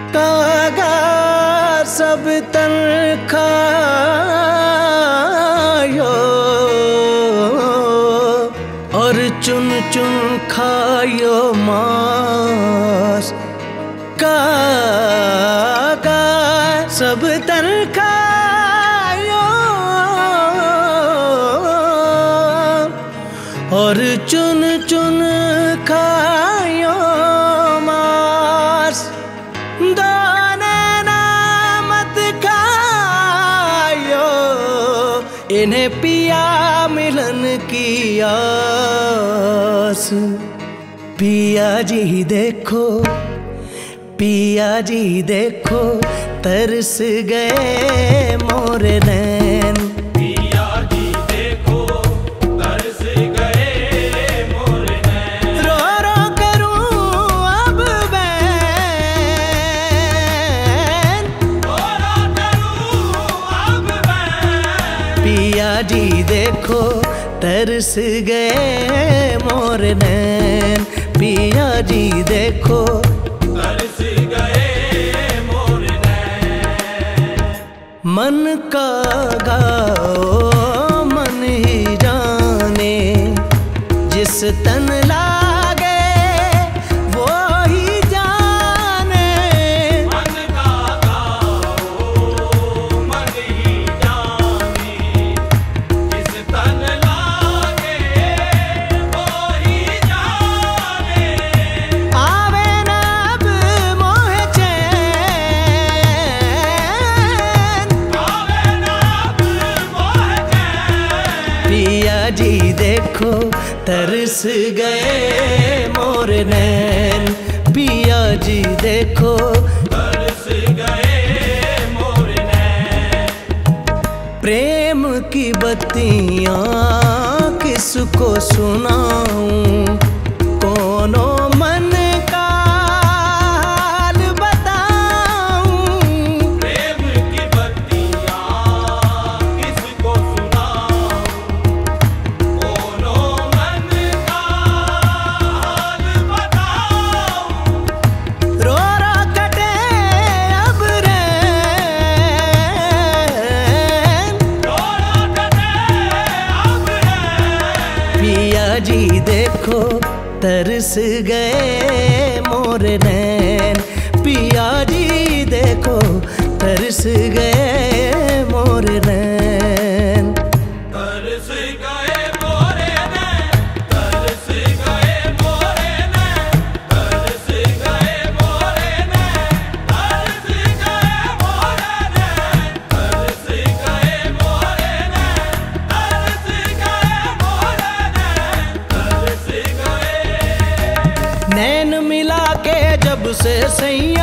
कागा सब तन खायो और चुन चुन खायो मांस। कागा सब तन खायो और चुन चुन खायो मांस। दाने ना मत खायो, इन्हें पिया मिलन की आस। पिया जी देखो, पिया जी देखो, तरस गए मोर नैन। पिया जी देखो, तरस गए मोर नैन। रो रो करूं अब बैन, रो रो करूं अब बैन। पिया जी देखो, तरस गए मोर नैन। पिया जी देखो, तरस गए मोर नैन। मन का गाओ मन ही जाने, जिस तन लागे वो ही जाने। मन का गाओ मन ही जाने, जिस तन लागे वो ही जाने। आवे न अब मोह चैन, आवे ना अब मोह चैन। पिया जी देखो, तरस गए मोर नैन। पिया जी देखो, तरस गए मोर नैन। प्रेम की बत्तियां किसको सुनाऊं, कोनो मन का हाल बताऊं। प्रेम की बत्तियां किसको सुनाऊं, कोनो मन का हाल बताऊं। रो रो कटे अब रैन, रोना कटे अब रैन। पिया जी देखो, तरस गए मोर नैन। पिया जी देखो, तरस गए मोर नैन। तरस गए मोरे नैन, तरस गए मोरे नैन, तरस गए मोरे नैन, तरस गए मोरे नैन, तरस गए मोरे नैन, तरस गए मोरे नैन, तरस गए। नैन मिला के जब से सैया,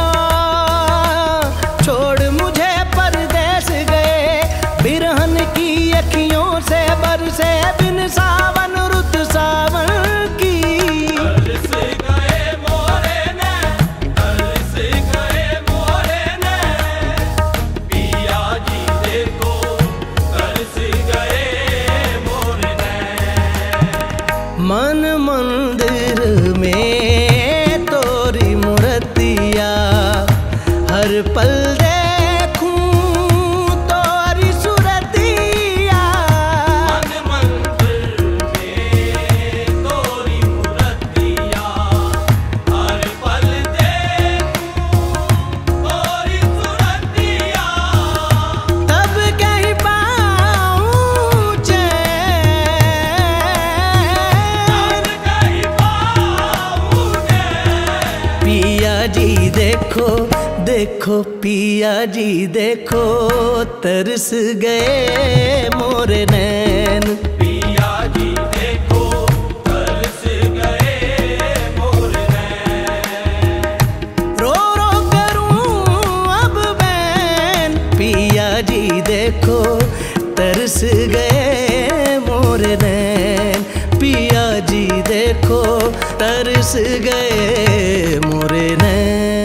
छोड़ मुझे परदेस गए। बिरहन की अखियों से बरसे बिन सावन रुत सावन की। तरस गए मोरे नैन, तरस गए मोरे नैन। पिया जी देखो, तरस गए मोर नैन। मन मंदिर में तोरी मूर्तिया, हर पल देखूं तोरी सुरतिया। मन मंदिर में तोरी मूर्तिया, हर पल देखूं तोरी सूरतिया। तब कहीं पाऊं चैन, तब कहीं पाऊं चैन। पिया जी देखो, देखो पिया जी देखो, तरस गए मोर नैन। पिया जी देखो, तरस गए मोर नैन। रो रो करूं अब बैन, पिया जी देखो, तरस गए मोर नैन। पिया जी देखो, तरस गए मोर नैन।